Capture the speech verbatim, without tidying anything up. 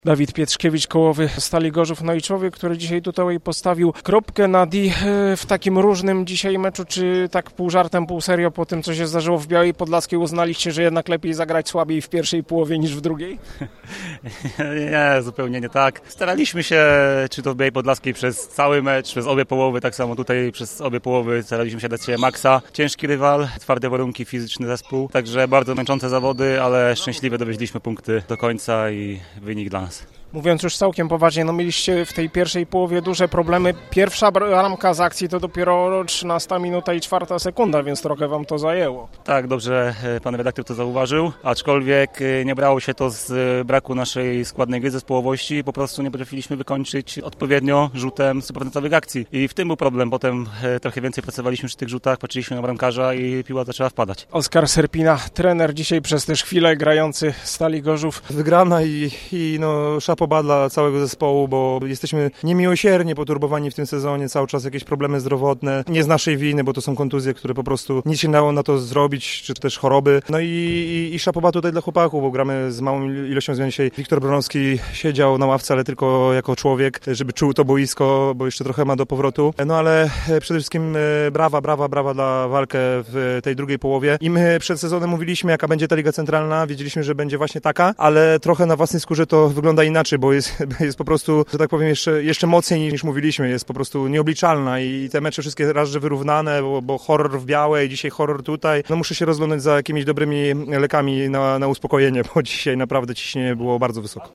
Dawid Pietrzkiewicz, kołowy Stali Gorzów, no i człowiek, który dzisiaj tutaj postawił kropkę na D w takim różnym dzisiaj meczu, czy tak pół żartem, pół serio po tym, co się zdarzyło w Białej Podlaskiej, uznaliście, że jednak lepiej zagrać słabiej w pierwszej połowie niż w drugiej? Nie, zupełnie nie tak. Staraliśmy się, czy to w Białej Podlaskiej przez cały mecz, przez obie połowy, tak samo tutaj przez obie połowy staraliśmy się dać się maksa. Ciężki rywal, twarde warunki, fizyczny zespół, także bardzo męczące zawody, ale szczęśliwie dowieźliśmy punkty do końca i wynik dla nas. Mówiąc już całkiem poważnie, no mieliście w tej pierwszej połowie duże problemy. Pierwsza bramka z akcji to dopiero trzynasta minuta i czwarta sekunda, więc trochę wam to zajęło. Tak, dobrze pan redaktor to zauważył, aczkolwiek nie brało się to z braku naszej składnej gry, zespołowości, po prostu nie potrafiliśmy wykończyć odpowiednio rzutem stuprocentowych akcji. I w tym był problem, potem trochę więcej pracowaliśmy przy tych rzutach, patrzyliśmy na bramkarza i piła zaczęła wpadać. Oskar Serpina, trener dzisiaj przez też chwilę grający Stali Gorzów. Wygrana i, i no szap poba dla całego zespołu, bo jesteśmy niemiłosiernie poturbowani w tym sezonie, cały czas jakieś problemy zdrowotne, nie z naszej winy, bo to są kontuzje, które po prostu nic się nie dało na to zrobić, czy też choroby. No i, i, i szapoba tutaj dla chłopaków, bo gramy z małą ilością zmian dzisiaj. Wiktor Bronowski siedział na ławce, ale tylko jako człowiek, żeby czuł to boisko, bo jeszcze trochę ma do powrotu. No ale przede wszystkim brawa, brawa, brawa dla walkę w tej drugiej połowie. I my przed sezonem mówiliśmy, jaka będzie ta Liga Centralna, wiedzieliśmy, że będzie właśnie taka, ale trochę na własnej skórze to wygląda inaczej, bo jest, jest po prostu, że tak powiem, jeszcze, jeszcze mocniej niż mówiliśmy, jest po prostu nieobliczalna i te mecze wszystkie raz, że wyrównane, bo, bo horror w Białej, dzisiaj horror tutaj. No muszę się rozglądać za jakimiś dobrymi lekami na, na uspokojenie, bo dzisiaj naprawdę ciśnienie było bardzo wysoko.